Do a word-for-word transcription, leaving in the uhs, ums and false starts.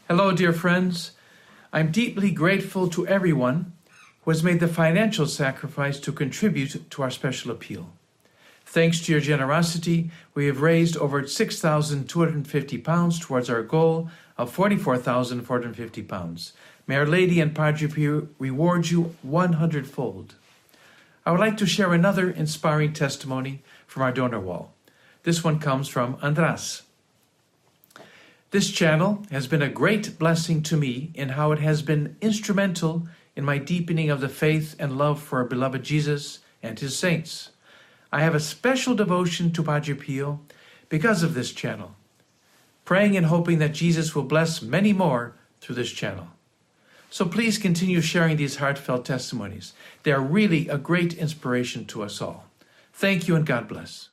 Hello, dear friends. I'm deeply grateful to everyone who has made the financial sacrifice to contribute to our special appeal. Thanks to your generosity, we have raised over six thousand two hundred fifty pounds towards our goal of forty-four thousand four hundred fifty pounds. May Our Lady and Padre Pio reward you one hundred-fold. I would like to share another inspiring testimony from our donor wall. This one comes from Andras. This channel has been a great blessing to me in how it has been instrumental in my deepening of the faith and love for our beloved Jesus and his saints. I have a special devotion to Padre Pio because of this channel, praying and hoping that Jesus will bless many more through this channel. So please continue sharing these heartfelt testimonies. They are really a great inspiration to us all. Thank you and God bless.